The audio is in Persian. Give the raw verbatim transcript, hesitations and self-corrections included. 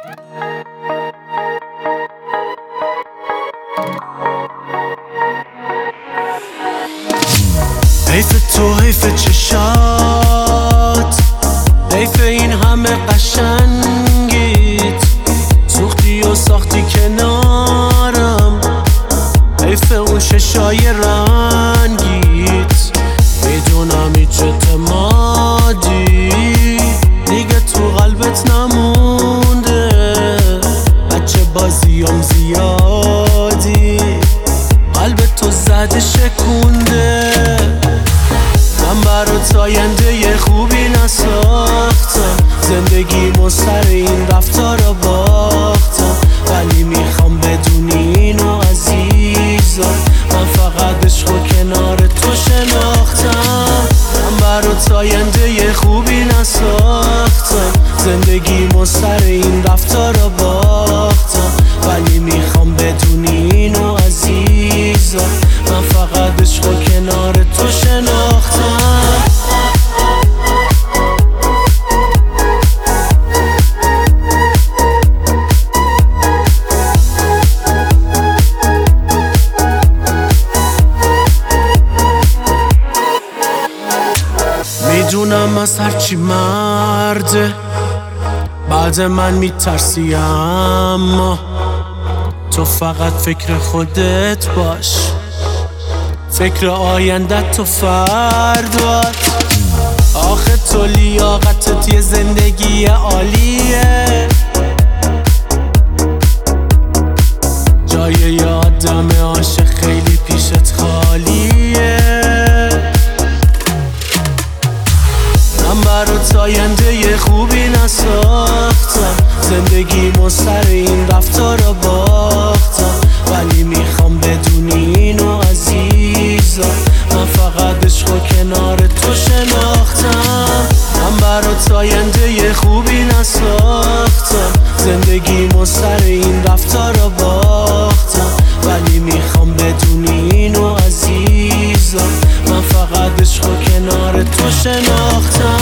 حیف تو، حیف چشات، حیف این همه قشنگیت، سوختی و ساختی کنارم، حیف اون ششای رنگیت. میدونم هیچ اعتمادی دیگه تو قلبت نمونده، بچه بازیام زیادی قلبت تو زده شکونده. من برات آینده خوبی نساختم، زندگیمو سر این رفتارا باختم، ولی میخوام بدونی اینو عزیزم، من فقط عشقو کنار تو شناختم. من برات آینده خوبی نساختم، زندگیمو سر این رفتارا باختم، ولی میخوام بدونی اینو عزیزم، من فقط عشقو کنار تو شناختم. میدونم از هرچی مرده بعد من میترسی، اما تو فقط فکر خودت باش، فکر آیندت تو فردات. آخه تو لیاقتت یه زندگی عالیه، جای یه آدم عاشق خیلی پیشت خالیه. من برات آینده خوبی نساختم، زندگیمو سر این رفتارا باختم، ولی میخوام بدونی اینو عزیزم، من فقط عشقو کنار تو شناختم. من برات آینده خوبی نساختم، زندگیمو سر این رفتارا باختم، ولی میخوام بدونی اینو عزیزم، من فقط عشقو کنار تو شناختم.